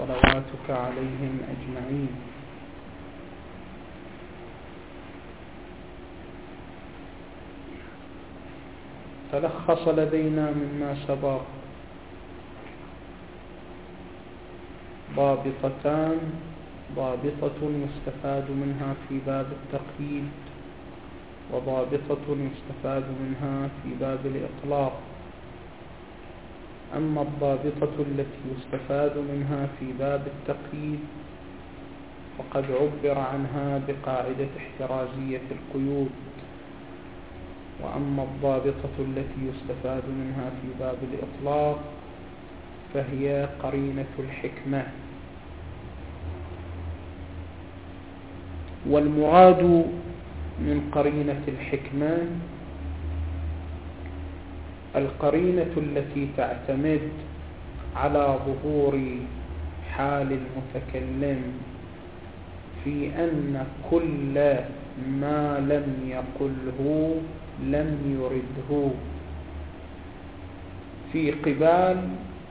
صلواتك عليهم أجمعين. تلخص لدينا مما سبق ضابطتان: ضابطة يستفاد منها في باب التقييد، وضابطة يستفاد منها في باب الإطلاق. أما الضابطة التي يستفاد منها في باب التقييد فقد عبر عنها بقاعدة احترازية القيود، وأما الضابطة التي يستفاد منها في باب الإطلاق فهي قرينة الحكمة. والمراد من قرينة الحكمة القرينة التي تعتمد على ظهور حال المتكلم في أن كل ما لم يقله لم يرده، في قبال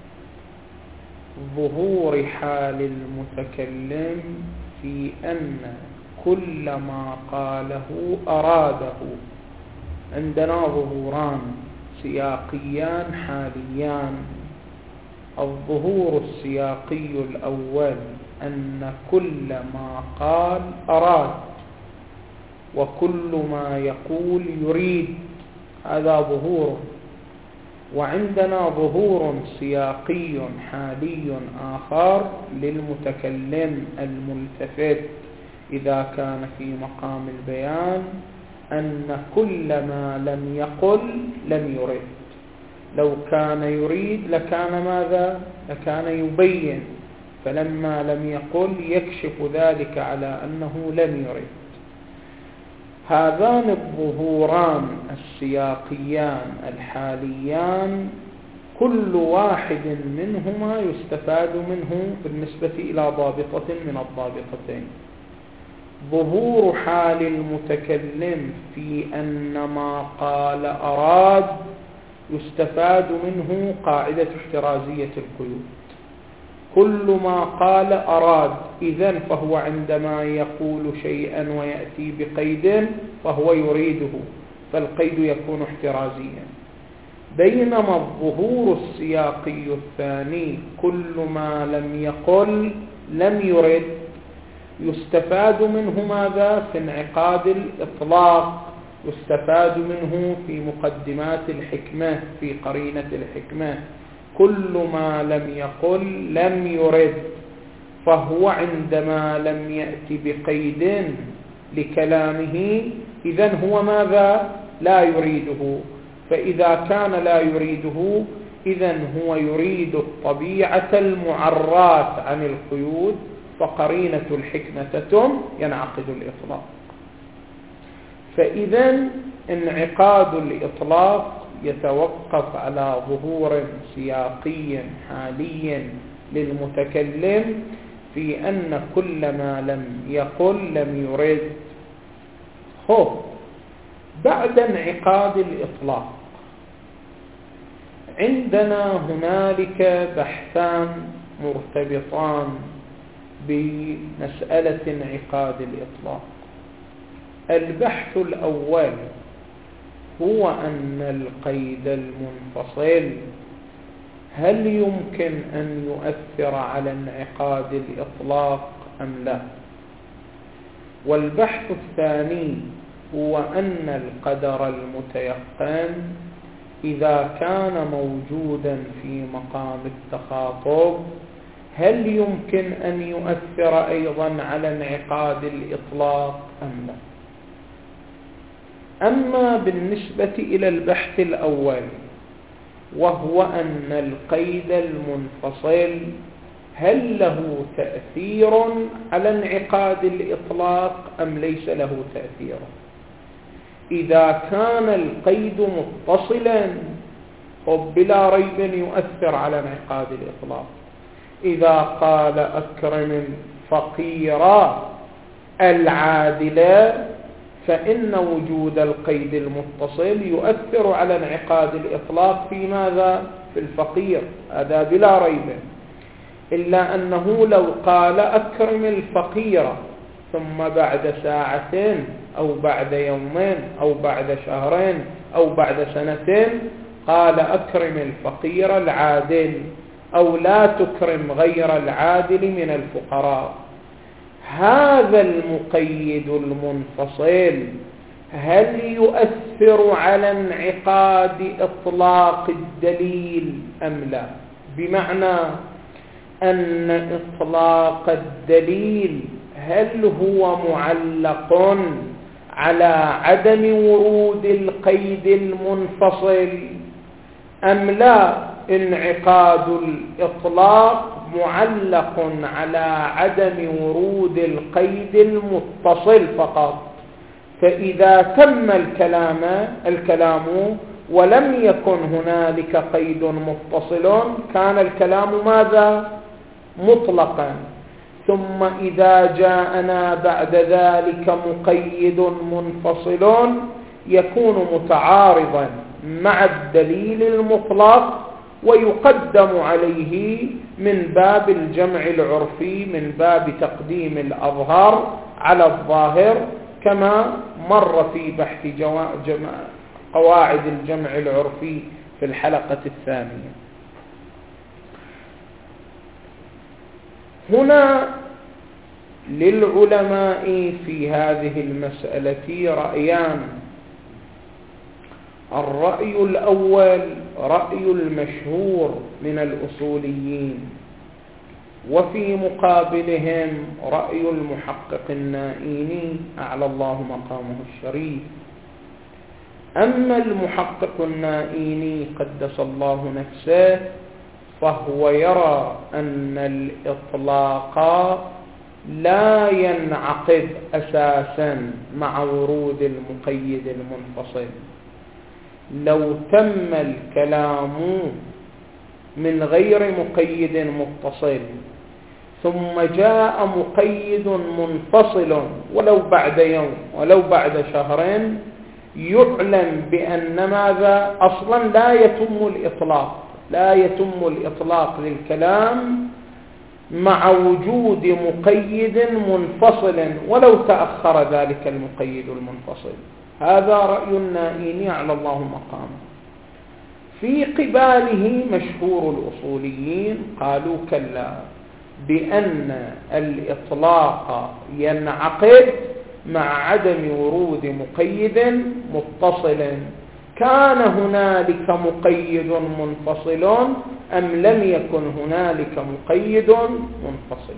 ظهور حال المتكلم في أن كل ما قاله أراده. عندنا ظهوران سياقيان حاليان. الظهور السياقي الأول أن كل ما قال أراد، وكل ما يقول يريد، هذا ظهور. وعندنا ظهور سياقي حالي آخر للمتكلم الملتفت إذا كان في مقام البيان أن كل ما لم يقل لم يرد. لو كان يريد لكان ماذا؟ لكان يبين، فلما لم يقل يكشف ذلك على أنه لم يرد. هذان الظهوران السياقيان الحاليان كل واحد منهما يستفاد منه بالنسبة إلى ضابطة من الضابطتين. ظهور حال المتكلم في أن ما قال أراد يستفاد منه قاعدة احترازية القيود. كل ما قال أراد، إذن فهو عندما يقول شيئا ويأتي بقيد فهو يريده، فالقيد يكون احترازيا. بينما الظهور السياقي الثاني كل ما لم يقل لم يرد يستفاد منه ماذا؟ في انعقاد الإطلاق، يستفاد منه في مقدمات الحكمة، في قرينة الحكمة. كل ما لم يقل لم يرد، فهو عندما لم يأتي بقيد لكلامه إذن هو ماذا؟ لا يريده. فإذا كان لا يريده إذن هو يريد الطبيعة المعرات عن القيود، فقرينة الحكمة تتم، ينعقد الإطلاق. فإذا انعقاد الإطلاق يتوقف على ظهور سياقي حالي للمتكلم في أن كل ما لم يقل لم يرد. بعد انعقاد الإطلاق عندنا هنالك بحثان مرتبطان بمسألة انعقاد الإطلاق. البحث الأول هو أن القيد المنفصل هل يمكن أن يؤثر على انعقاد الإطلاق أم لا؟ والبحث الثاني هو أن القدر المتيقن إذا كان موجودا في مقام التخاطب هل يمكن أن يؤثر أيضا على انعقاد الإطلاق أم لا؟ أما بالنسبة إلى البحث الأول وهو أن القيد المنفصل هل له تأثير على انعقاد الإطلاق أم ليس له تأثير؟ إذا كان القيد متصلا بلا ريب يؤثر على انعقاد الإطلاق. إذا قال أكرم الفقير العادل فإن وجود القيد المتصل يؤثر على انعقاد الإطلاق في ماذا؟ في الفقير، هذا بلا ريب. إلا أنه لو قال أكرم الفقير ثم بعد ساعتين أو بعد يومين أو بعد شهرين أو بعد سنتين قال أكرم الفقير العادل أو لا تكرم غير العادل من الفقراء، هذا المقيد المنفصل هل يؤثر على انعقاد إطلاق الدليل أم لا؟ بمعنى أن إطلاق الدليل هل هو معلق على عدم ورود القيد المنفصل أم لا؟ انعقاد الإطلاق معلق على عدم ورود القيد المتصل فقط. فإذا تم الكلام ولم يكن هنالك قيد متصل كان الكلام ماذا؟ مطلقا. ثم إذا جاءنا بعد ذلك مقيد منفصل يكون متعارضا مع الدليل المطلق ويقدم عليه من باب الجمع العرفي، من باب تقديم الأظهر على الظاهر، كما مر في بحث قواعد الجمع العرفي في الحلقة الثانية. هنا للعلماء في هذه المسألة رأيان. الرأي الأول رأي المشهور من الأصوليين، وفي مقابلهم رأي المحقق النائيني أعلى الله مقامه الشريف. أما المحقق النائيني قدس الله نفسه فهو يرى أن الإطلاق لا ينعقد أساسا مع ورود المقيد المنفصل. لو تم الكلام من غير مقيد متصل ثم جاء مقيد منفصل ولو بعد يوم ولو بعد شهرين يعلم بأن ماذا؟ أصلا لا يتم الإطلاق للكلام مع وجود مقيد منفصل ولو تأخر ذلك المقيد المنفصل. هذا رأي النائيني على الله مقامه. في قباله مشهور الأصوليين قالوا كلا، بأن الإطلاق ينعقد مع عدم ورود مقيد متصل. كان هنالك مقيد منفصل أم لم يكن هنالك مقيد منفصل؟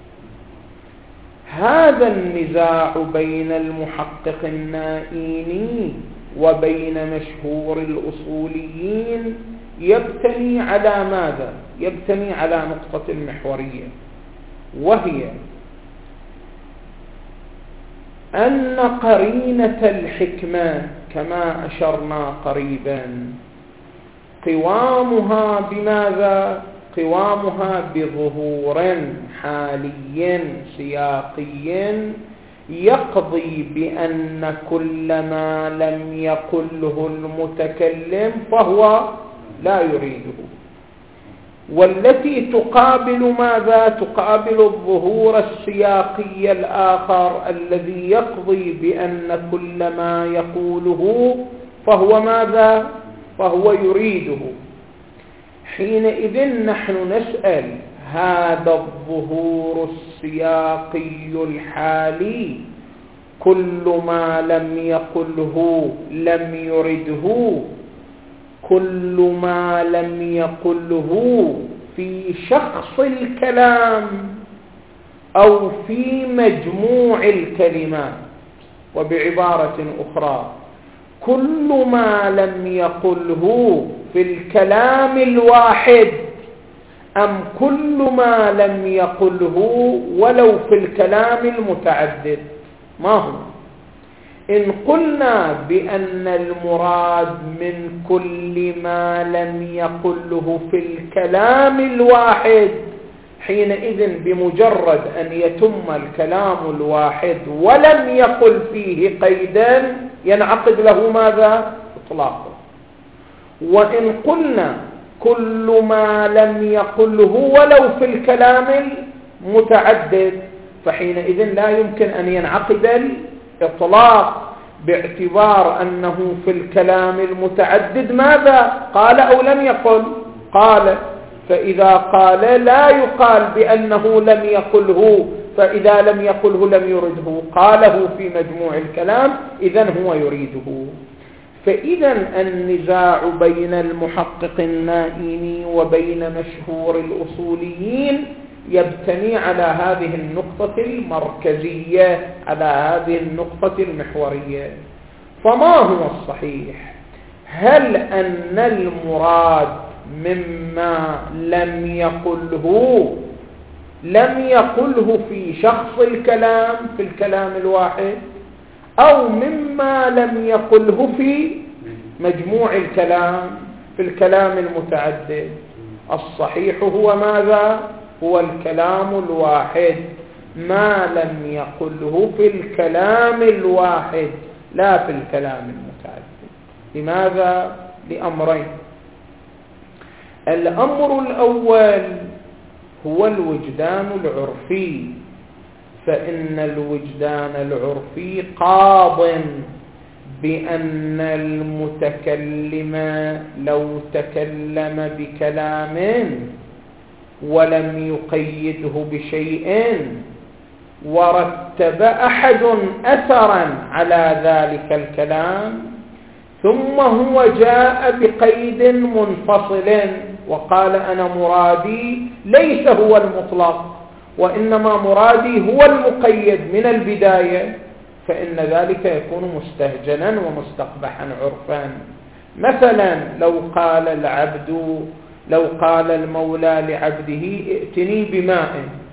هذا النزاع بين المحقق النائيني وبين مشهور الأصوليين يبتني على ماذا؟ يبتني على نقطة محورية، وهي أن قرينة الحكمة كما أشرنا قريبا قوامها بماذا؟ قوامها بظهور حالي سياقي يقضي بأن كل ما لم يقله المتكلم فهو لا يريده، والتي تقابل ماذا؟ تقابل الظهور السياقي الآخر الذي يقضي بأن كل ما يقوله فهو ماذا؟ فهو يريده. حينئذ نحن نسأل هذا الظهور السياقي الحالي كل ما لم يقله لم يرده، كل ما لم يقله في شخص الكلام أو في مجموع الكلمات، وبعبارة أخرى كل ما لم يقله في الكلام الواحد أم كل ما لم يقله ولو في الكلام المتعدد. ما هو؟ إن قلنا بأن المراد من كل ما لم يقله في الكلام الواحد، حينئذ بمجرد أن يتم الكلام الواحد ولم يقل فيه ينعقد له ماذا؟ إطلاقه. وإن قلنا كل ما لم يقله ولو في الكلام المتعدد، فحينئذ لا يمكن أن ينعقد الإطلاق باعتبار أنه في الكلام المتعدد ماذا قال أو لم يقل؟ قال. فإذا قال لا يقال بأنه لم يقله، فإذا لم يقله لم يرده، قاله في مجموع الكلام إذن هو يريده. فإذا النزاع بين المحقق النائيني وبين مشهور الأصوليين يبتني على هذه النقطة المركزية، على هذه النقطة المحورية. فما هو الصحيح؟ هل أن المراد مما لم يقله في شخص الكلام في الكلام الواحد، أو مما لم يقله في مجموع الكلام في الكلام المتعدد؟ الصحيح هو ماذا؟ هو الكلام الواحد، ما لم يقله في الكلام الواحد لا في الكلام المتعدد. لماذا؟ لأمرين. الأمر الأول هو الوجدان العرفي، فإن الوجدان العرفي قاض بأن المتكلم لو تكلم بكلام ولم يقيده بشيء ورتب أحد أثرا على ذلك الكلام ثم هو جاء بقيد منفصل وقال أنا مرادي ليس هو المطلق وإنما مرادي هو المقيد من البداية، فإن ذلك يكون مستهجنا ومستقبحا عرفا. مثلا لو قال المولى لعبده ائتني بماء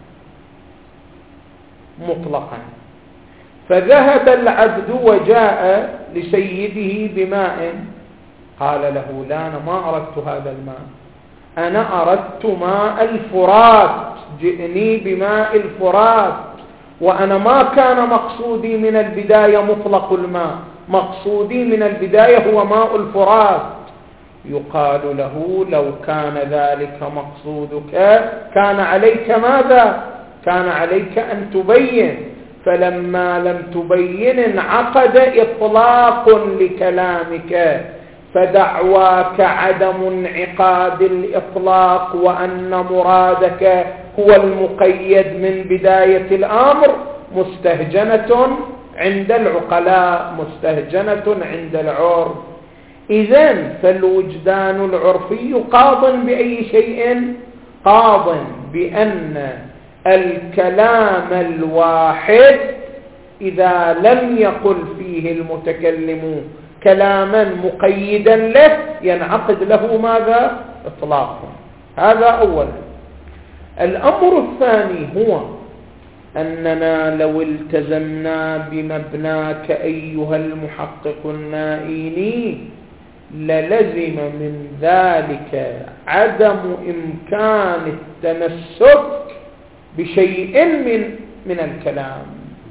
مطلقا، فذهب العبد وجاء لسيده بماء، قال له لا أنا ما أردت هذا الماء، أنا أردت ماء الفرات، جئني بماء الفرات، وأنا ما كان مقصودي من البداية مطلق الماء، مقصودي من البداية هو ماء الفرات. يقال له لو كان ذلك مقصودك كان عليك ماذا؟ كان عليك أن تبين، فلما لم تبين انعقد إطلاق لكلامك، فدعواك عدم انعقاد الإطلاق وأن مرادك هو المقيد من بداية الأمر مستهجنة عند العقلاء، مستهجنة عند العرف. إذن فالوجدان العرفي قاض بأي شيء؟ قاض بأن الكلام الواحد إذا لم يقل فيه المتكلم كلاما مقيدا له ينعقد له ماذا؟ إطلاق. هذا أولا. الأمر الثاني هو أننا لو التزمنا بمبناك أيها المحقق النائيني للزم من ذلك عدم إمكان التمسك بشيء من الكلام،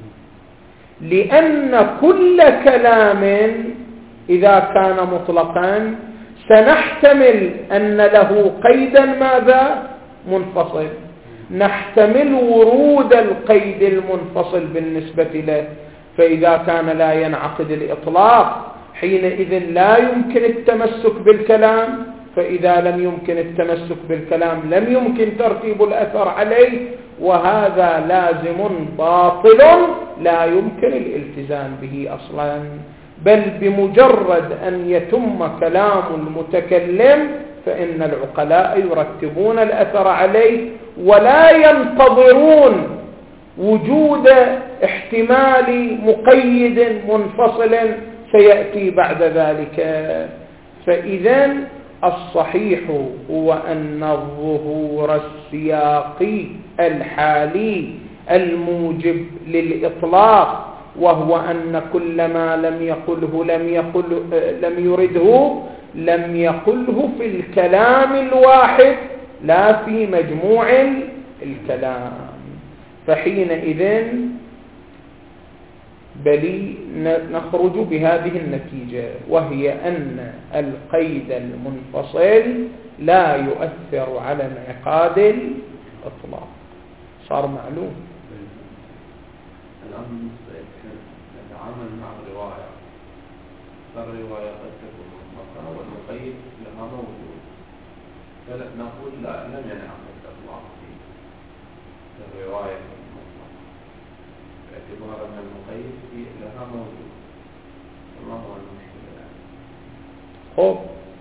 لأن كل كلام إذا كان مطلقا سنحتمل أن له قيدا ماذا؟ منفصل، نحتمل ورود القيد المنفصل بالنسبة له، فإذا كان لا ينعقد الإطلاق حينئذ لا يمكن التمسك بالكلام، فإذا لم يمكن التمسك بالكلام لم يمكن ترتيب الأثر عليه، وهذا لازم باطل لا يمكن الالتزام به أصلا، بل بمجرد أن يتم كلام المتكلم فإن العقلاء يرتبون الأثر عليه ولا ينتظرون وجود احتمال مقيد منفصل سيأتي بعد ذلك. فإذا الصحيح هو أن الظهور السياقي الحالي الموجب للإطلاق، وهو أن كل ما لم يقله لم يرده لم يقله في الكلام الواحد لا في مجموع الكلام، فحينئذ بل نخرج بهذه النتيجة، وهي أن القيد المنفصل لا يؤثر على انعقاد الإطلاق. صار معلوم. الآن نتعامل مع الرواية، فالرواية قد تكون مطلقة والمقيد لها موجود، فلا نقول لا لم ينعقد الإطلاق في الرواية المطلقة باعتبار أن المقيد لها موجود. فما هو المشكلة الآن؟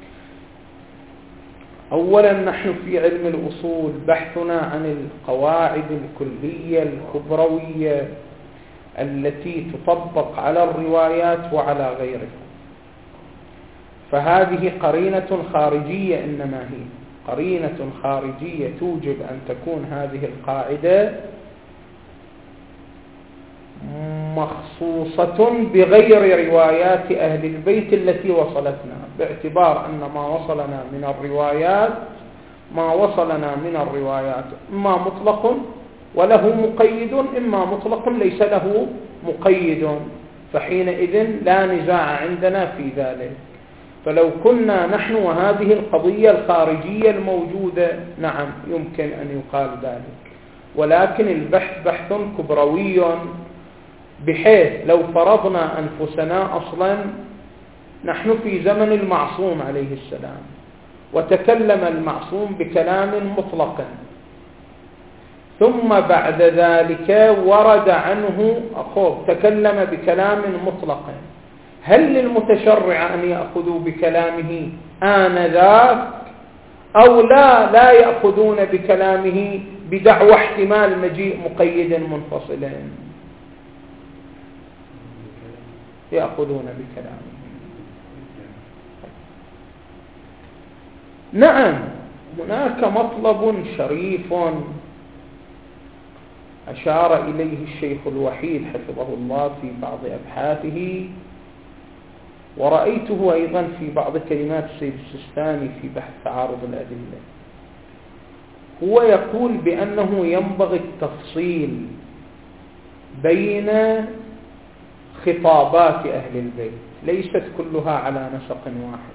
أولا نحن في علم الأصول بحثنا عن القواعد الكلية الكبروية التي تطبق على الروايات وعلى غيرها، فهذه قرينة خارجية، إنما هي قرينة خارجية توجب أن تكون هذه القاعدة مخصوصة بغير روايات أهل البيت التي وصلتنا، باعتبار أن ما وصلنا من الروايات إما مطلق وله مقيد، إما مطلق ليس له مقيد، فحينئذ لا نزاع عندنا في ذلك. فلو كنا نحن وهذه القضية الخارجية الموجودة نعم يمكن أن يقال ذلك، ولكن البحث بحث كبروي، بحيث لو فرضنا أنفسنا أصلا نحن في زمن المعصوم عليه السلام، وتكلم المعصوم بكلام مطلق، ثم بعد ذلك ورد عنه تكلم بكلام مطلق، هل للمتشرع أن يأخذوا بكلامه آنذاك أو لا يأخذون بكلامه بدعوى احتمال مجيء مقيد منفصل؟ يأخذون بكلامه. نعم هناك مطلب شريف أشار إليه الشيخ الوحيد حفظه الله في بعض أبحاثه، ورأيته أيضا في بعض كلمات السيد السيستاني في بحث تعارض الأدلة. هو يقول بأنه ينبغي التفصيل بين خطابات أهل البيت، ليست كلها على نسق واحد،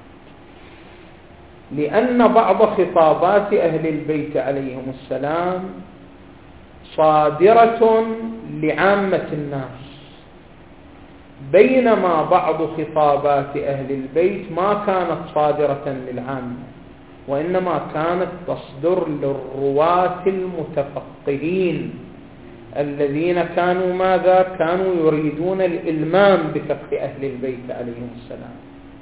لأن بعض خطابات أهل البيت عليهم السلام صادرة لعامة الناس، بينما بعض خطابات أهل البيت ما كانت صادرة للعامة، وإنما كانت تصدر للرواة المتفقهين الذين كانوا كانوا يريدون الإلمام بفقه أهل البيت عليهم السلام.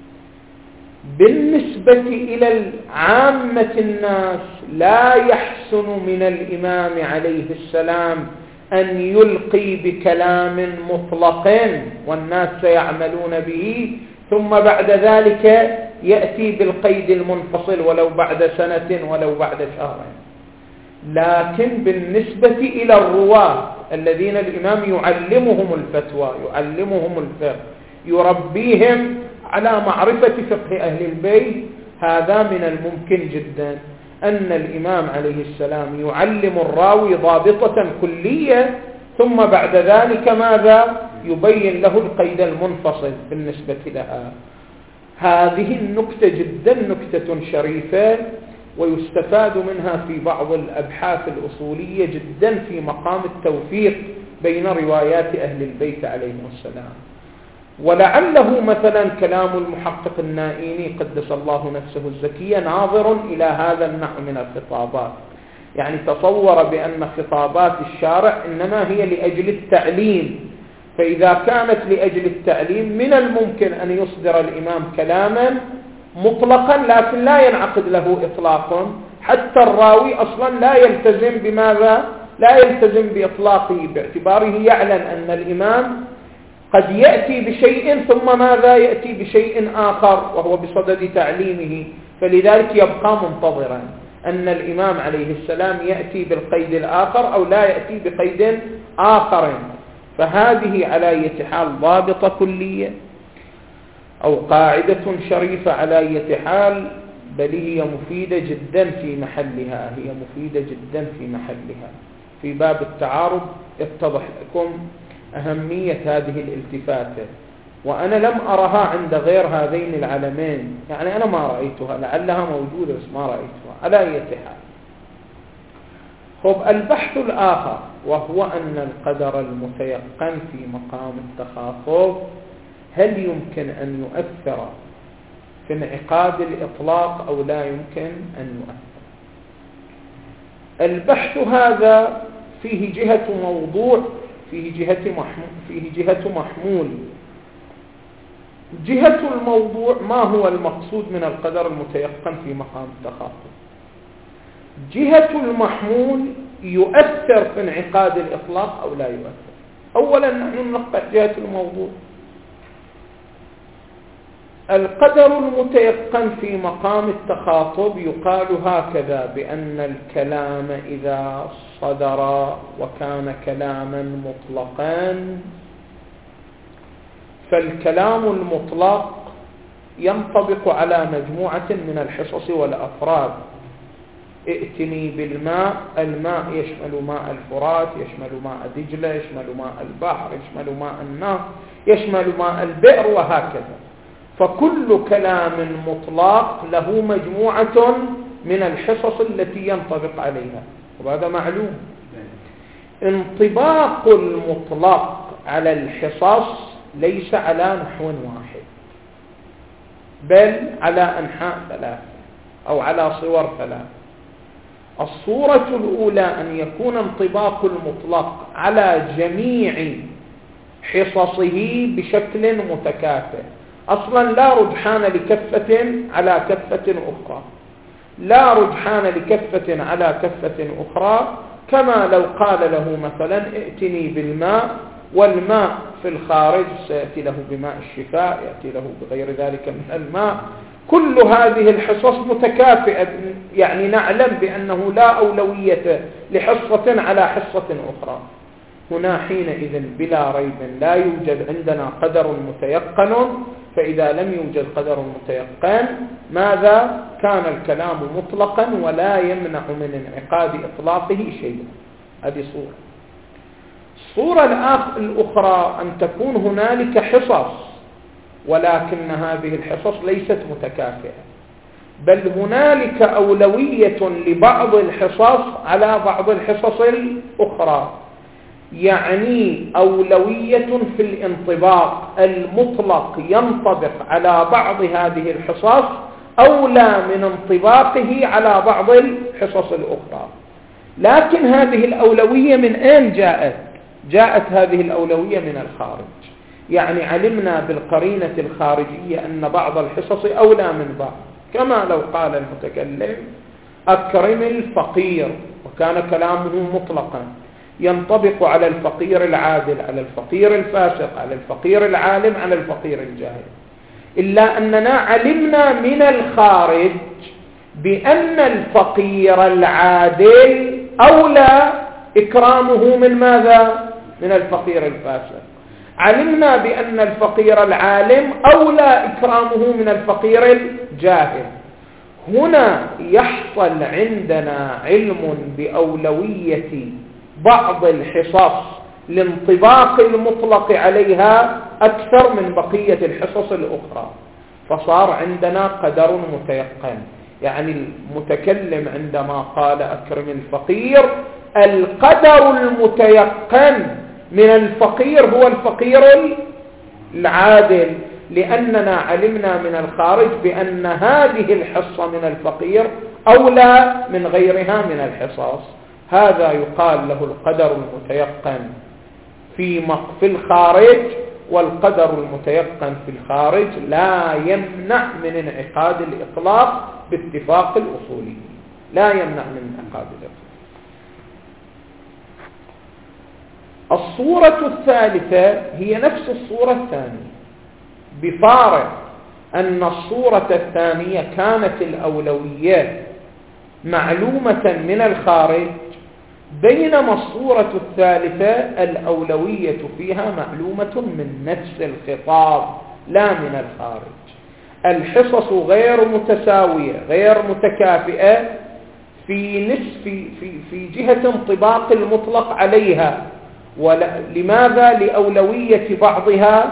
بالنسبة إلى عامة الناس لا يحسن من الإمام عليه السلام أن يلقي بكلام مطلق والناس سيعملون به، ثم بعد ذلك يأتي بالقيد المنفصل ولو بعد سنة ولو بعد شهر. لكن بالنسبة إلى الرواة الذين الإمام يعلمهم الفتوى، يعلمهم الفقه، يربيهم على معرفة فقه أهل البيت، هذا من الممكن جدا أن الإمام عليه السلام يعلم الراوي ضابطة كلية، ثم بعد ذلك يبين له القيد المنفصل بالنسبة لها. هذه النكتة جدا نكتة شريفة، ويستفاد منها في بعض الأبحاث الأصولية جدا في مقام التوفيق بين روايات أهل البيت عليهم السلام. ولعله مثلا كلام المحقق النائيني قدس الله نفسه الزكية ناظر إلى هذا النوع من الخطابات، يعني تصور بأن خطابات الشارع إنما هي لأجل التعليم، فإذا كانت لأجل التعليم من الممكن أن يصدر الإمام كلاما مطلقا لكن لا ينعقد له إطلاق، حتى الراوي أصلا لا يلتزم لا يلتزم بإطلاقه، باعتباره يعلم أن الإمام قد يأتي بشيء ثم يأتي بشيء آخر وهو بصدد تعليمه، فلذلك يبقى منتظرا أن الإمام عليه السلام يأتي بالقيد الآخر أو لا يأتي بقيد آخر. فهذه على أي حال ضابطة كلية أو قاعدة شريفة على أي حال، بل هي مفيدة جدا في محلها، هي مفيدة جدا في محلها. في باب التعارض اتضح لكم أهمية هذه الالتفاتة، وأنا لم أرها عند غير هذين العلمين، يعني أنا ما رأيتها، لعلها موجودة بس ما رأيتها على أي حال. خب البحث الآخر وهو أن القدر المتيقن في مقام التخاطب هل يمكن أن يؤثر في انعقاد الإطلاق أو لا يمكن أن يؤثر. البحث هذا فيه جهة موضوع، فيه جهة محمول. جهة الموضوع ما هو المقصود من القدر المتيقن في مقام التخاطب. جهة المحمول يؤثر في انعقاد الإطلاق أو لا يؤثر. أولا نحن نقطع جهة الموضوع. القدر المتيقن في مقام التخاطب يقال هكذا بأن الكلام إذا صدر وكان كلاما مطلقا فالكلام المطلق ينطبق على مجموعة من الحصص والأفراد. ائتني بالماء، الماء يشمل ماء الفرات، يشمل ماء دجلة، يشمل ماء البحر، يشمل ماء النهر، يشمل ماء البئر، وهكذا. فكل كلام مطلق له مجموعة من الحصص التي ينطبق عليها، وهذا معلوم. انطباق المطلق على الحصص ليس على نحو واحد، بل على أنحاء ثلاثة أو على صور ثلاثة. الصورة الأولى أن يكون انطباق المطلق على جميع حصصه بشكل متكافئ. أصلا لا رجحان لكفة على كفة أخرى، لا رجحان لكفة على كفة أخرى، كما لو قال له مثلا ائتني بالماء، والماء في الخارج سيأتي له بماء الشفاء، يأتي له بغير ذلك من الماء. كل هذه الحصص متكافئة، يعني نعلم بأنه لا أولوية لحصة على حصة أخرى. هنا حينئذ بلا ريب لا يوجد عندنا قدر متيقن. فإذا لم يوجد قدر متيقن ماذا؟ كان الكلام مطلقا ولا يمنع من انعقاد إطلاقه شيء. هذه صورة. الصورة الأخرى أن تكون هنالك حصص، ولكن هذه الحصص ليست متكافئة، بل هنالك أولوية لبعض الحصص على بعض الحصص الأخرى. يعني أولوية في الانطباق، المطلق ينطبق على بعض هذه الحصص أولى من انطباقه على بعض الحصص الأخرى. لكن هذه الأولوية من أين جاءت؟ جاءت هذه الأولوية من الخارج. يعني علمنا بالقرينة الخارجية أن بعض الحصص أولى من بعض، كما لو قال المتكلم أكرم الفقير، وكان كلامه مطلقا ينطبق على الفقير العادل، على الفقير الفاسق، على الفقير العالم، على الفقير الجاهل. إلا أننا علمنا من الخارج بأن الفقير العادل أولى إكرامه من ماذا؟ من الفقير الفاسق. علمنا بأن الفقير العالم أولى إكرامه من الفقير الجاهل. هنا يحصل عندنا علم بأولوية بعض الحصص لانطباق المطلق عليها أكثر من بقية الحصص الأخرى، فصار عندنا قدر متيقن. يعني المتكلم عندما قال أكرم الفقير، القدر المتيقن من الفقير هو الفقير العادل، لأننا علمنا من الخارج بأن هذه الحصة من الفقير أولى من غيرها من الحصص. هذا يقال له القدر المتيقن في الخارج. والقدر المتيقن في الخارج لا يمنع من انعقاد الإطلاق باتفاق الأصولي، لا يمنع من انعقاد الإطلاق. الصورة الثالثة هي نفس الصورة الثانية، بفارق أن الصورة الثانية كانت الأولوية معلومة من الخارج، بينما الصورة الثالثة الأولوية فيها معلومة من نفس الخطاب لا من الخارج. الحصص غير متساوية، غير متكافئة في جهة انطباق المطلق عليها. لماذا؟ لأولوية بعضها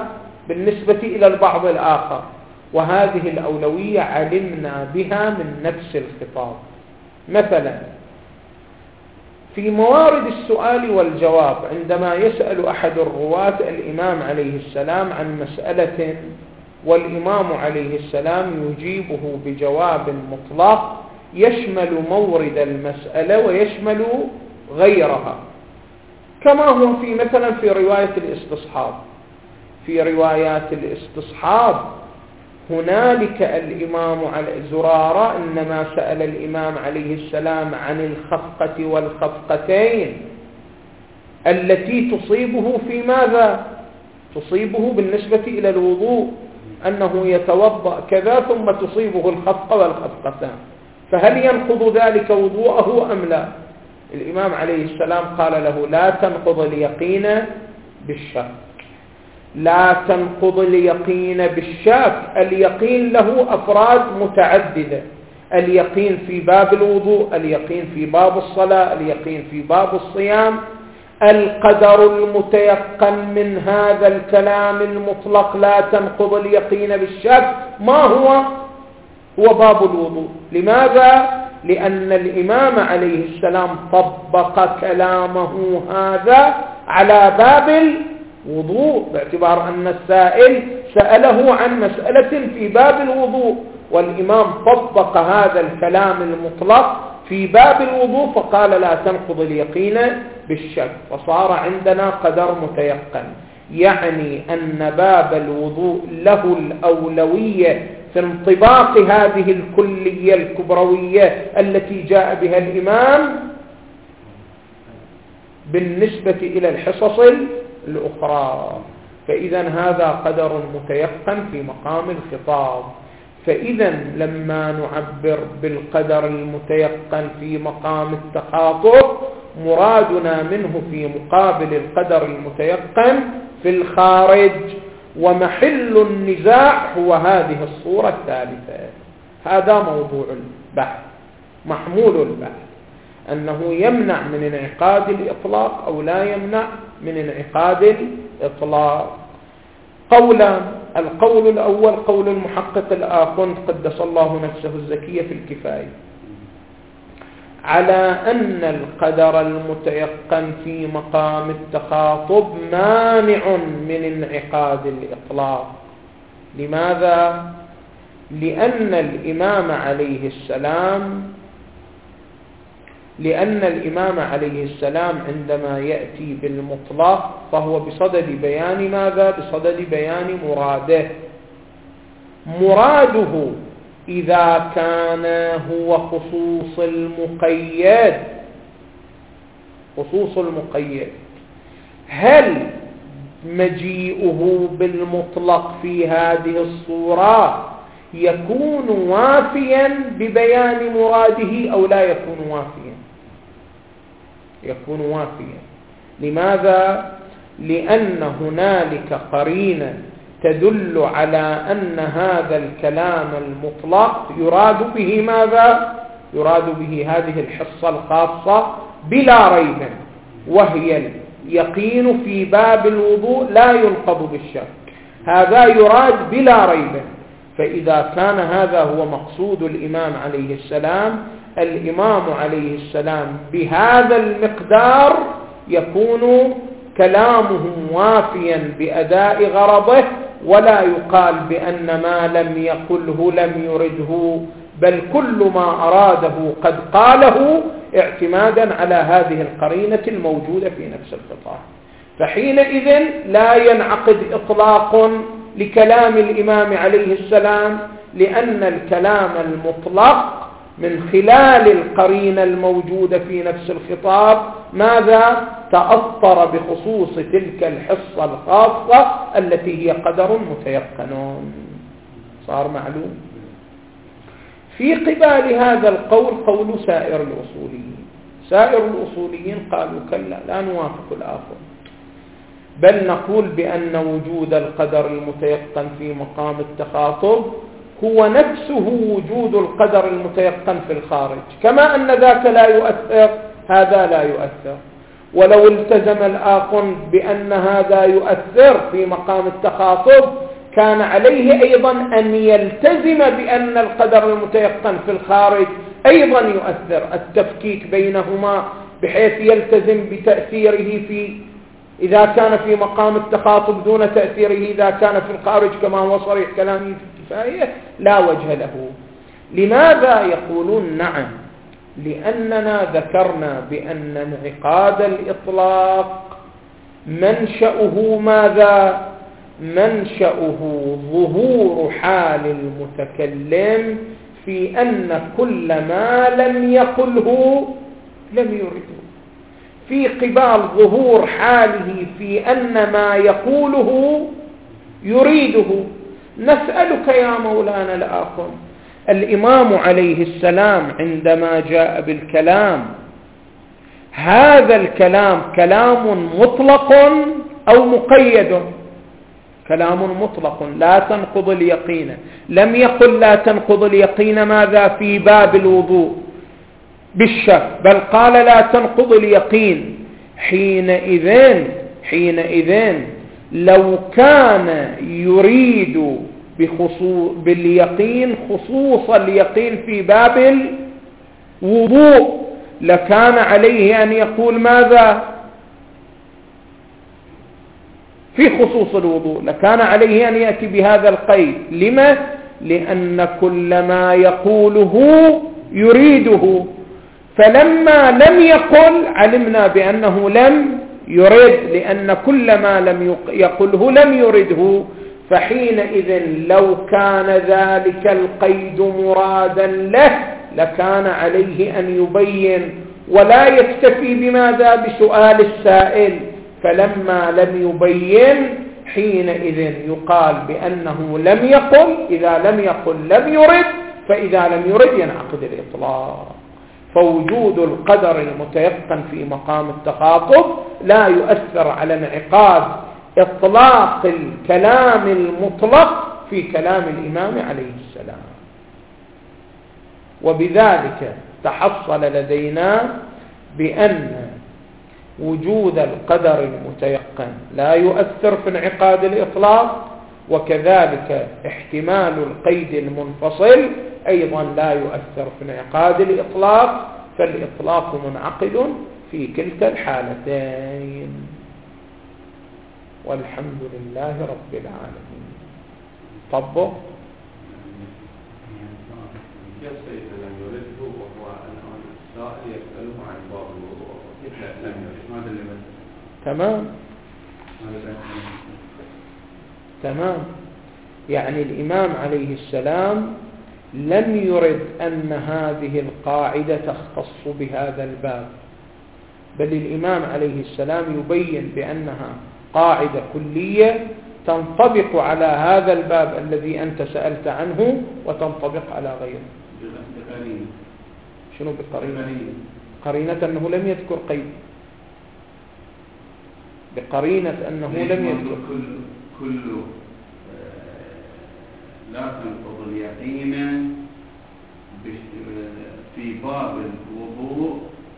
بالنسبة إلى البعض الآخر، وهذه الأولوية علمنا بها من نفس الخطاب. مثلا في موارد السؤال والجواب، عندما يسأل أحد الرواة الإمام عليه السلام عن مسألة والإمام عليه السلام يجيبه بجواب مطلق يشمل مورد المسألة ويشمل غيرها، كما هو في مثلا في رواية الاستصحاب. في روايات الاستصحاب هنالك الإمام على زرارة إنما سأل الإمام عليه السلام عن الخفقة والخفقتين التي تصيبه في ماذا؟ تصيبه بالنسبة إلى الوضوء، أنه يتوضأ كذا ثم تصيبه الخفقة والخفقتان، فهل ينقض ذلك وضوءه أم لا؟ الإمام عليه السلام قال له: لا تنقض اليقين بالشك، لا تنقض اليقين بالشك. اليقين له أفراد متعددة، اليقين في باب الوضوء، اليقين في باب الصلاة، اليقين في باب الصيام. القدر المتيقن من هذا الكلام المطلق لا تنقض اليقين بالشك ما هو باب الوضوء. لماذا؟ لأن الإمام عليه السلام طبق كلامه هذا على باب الوضوء، باعتبار أن السائل سأله عن مسألة في باب الوضوء، والإمام طبق هذا الكلام المطلق في باب الوضوء فقال: لا تنقض اليقين بالشك، فصار عندنا قدر متيقن. يعني أن باب الوضوء له الأولوية في انطباق هذه الكلية الكبروية التي جاء بها الإمام بالنسبة إلى الحصص الأخرى. فإذا هذا قدر متيقن في مقام الخطاب. فإذا لما نعبر بالقدر المتيقن في مقام التخاطب مرادنا منه في مقابل القدر المتيقن في الخارج، ومحل النزاع هو هذه الصورة الثالثة. هذا موضوع البحث، محمول البحث، أنه يمنع من انعقاد الإطلاق أو لا يمنع من انعقاد الإطلاق. قولان: القول الأول قول المحقق الآخوند قدس الله نفسه الزكية في الكفاية، على أن القدر المتيقن في مقام التخاطب مانع من انعقاد الإطلاق. لماذا؟ لأن الإمام عليه السلام عندما يأتي بالمطلق فهو بصدد بيان ماذا؟ بصدد بيان مراده إذا كان هو خصوص المقيد، هل مجيئه بالمطلق في هذه الصورة يكون وافيا ببيان مراده أو لا يكون وافيا؟ يكون وافيا. لماذا؟ لأن هنالك قرينة تدل على أن هذا الكلام المطلق يراد به ماذا؟ يراد به هذه الحصة الخاصة بلا ريب، وهي اليقين في باب الوضوء لا ينقض بالشك، هذا يراد بلا ريب. فإذا كان هذا هو مقصود الإمام عليه السلام، الإمام عليه السلام بهذا المقدار يكون كلامه وافيا بأداء غرضه، ولا يقال بأن ما لم يقله لم يرده، بل كل ما أراده قد قاله اعتمادا على هذه القرينة الموجودة في نفس الخطاب. فحينئذ لا ينعقد إطلاق لكلام الإمام عليه السلام، لأن الكلام المطلق من خلال القرينة الموجودة في نفس الخطاب ماذا؟ تأثر بخصوص تلك الحصة الخاصة التي هي قدر متيقن. صار معلوم؟ في قبال هذا القول قول سائر الأصوليين. سائر الأصوليين قالوا كلا، لا نوافق الآخر، بل نقول بأن وجود القدر المتيقن في مقام التخاطب هو نفسه وجود القدر المتيقن في الخارج، كما أن ذاك لا يؤثر هذا لا يؤثر. ولو التزم الآخر بأن هذا يؤثر في مقام التخاطب كان عليه أيضا أن يلتزم بأن القدر المتيقن في الخارج أيضا يؤثر، التفكيك بينهما بحيث يلتزم بتأثيره إذا كان في مقام التخاطب دون تأثيره إذا كان في الخارج كما هو صريح كلامي في الكفاية لا وجه له. لماذا يقولون نعم؟ لأننا ذكرنا بأن انعقاد الإطلاق منشأه ماذا؟ منشأه ظهور حال المتكلم في أن كل ما لم يقله لم يرده، في قبال ظهور حاله في أن ما يقوله يريده. نسألك يا مولانا الآخر، الإمام عليه السلام عندما جاء بالكلام هذا الكلام كلام مطلق أو مقيد؟ كلام مطلق لا تنقض اليقين. لم يقل لا تنقض اليقين ماذا في باب الوضوء بالشك، بل قال لا تنقض اليقين. حينئذ لو كان يريد باليقين خصوص اليقين في باب الوضوء لكان عليه أن يقول ماذا في خصوص الوضوء؟ لكان عليه أن يأتي بهذا القيد. لما؟ لأن كل ما يقوله يريده، فلما لم يقل علمنا بأنه لم يرد، لأن كل ما لم يقله لم يرده. فحينئذ لو كان ذلك القيد مرادا له لكان عليه أن يبين ولا يكتفي بماذا بسؤال السائل. فلما لم يبين حينئذ يقال بأنه لم يقل، إذا لم يقل لم يرد، فإذا لم يرد ينعقد الإطلاق. فوجود القدر المتيقن في مقام التخاطب لا يؤثر على انعقاد إطلاق الكلام المطلق في كلام الإمام عليه السلام. وبذلك تحصل لدينا بأن وجود القدر المتيقن لا يؤثر في انعقاد الإطلاق، وكذلك احتمال القيد المنفصل أيضا لا يؤثر في انعقاد الإطلاق، فالإطلاق منعقد في كلتا الحالتين. والحمد لله رب العالمين. طبق يا سيد لم يرده وهو الآن السائل يسأله عن باب الوضوء كيف لم يرد؟ ماذا اللي بس؟ تمام. يعني الإمام عليه السلام لم يرد أن هذه القاعدة تختص بهذا الباب، بل الإمام عليه السلام يبين بأنها قاعدة كلية تنطبق على هذا الباب الذي أنت سألت عنه وتنطبق على غيره. شنو بقرينة؟ قرينة أنه لم يذكر قيد، بقرينة أنه لم يذكر كل لا تنقض اليقين في باب الوضوء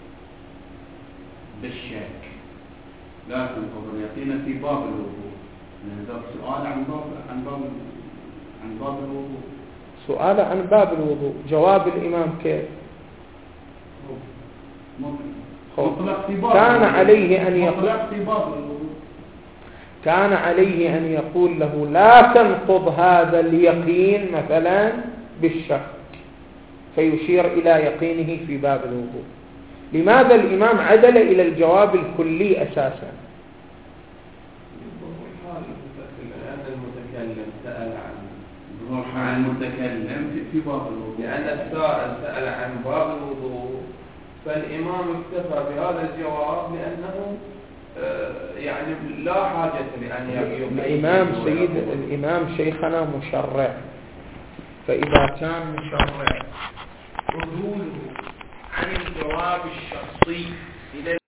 بالشك، لا تنقض اليقين في باب الوضوء. هذا سؤال عن باب الوضوء، سؤال عن باب الوضوء. جواب الإمام كيف؟ كان عليه أن يقول كان عليه أن يقول له لا تنقض هذا اليقين مثلا بالشك، فيشير إلى يقينه في باب الوضوء. لماذا الإمام عدل إلى الجواب الكلي أساسا؟ المتكلم سأل عن المتكلم في باب الوضوء، لأن السائل سأل عن باب الوضوء، فالإمام اكتفى بهذا الجواب لأنه يعني لا حاجة لأن الإمام شيخنا مشرع، فإذا كان مشرع عدوله عن الجواب الشخصي إلى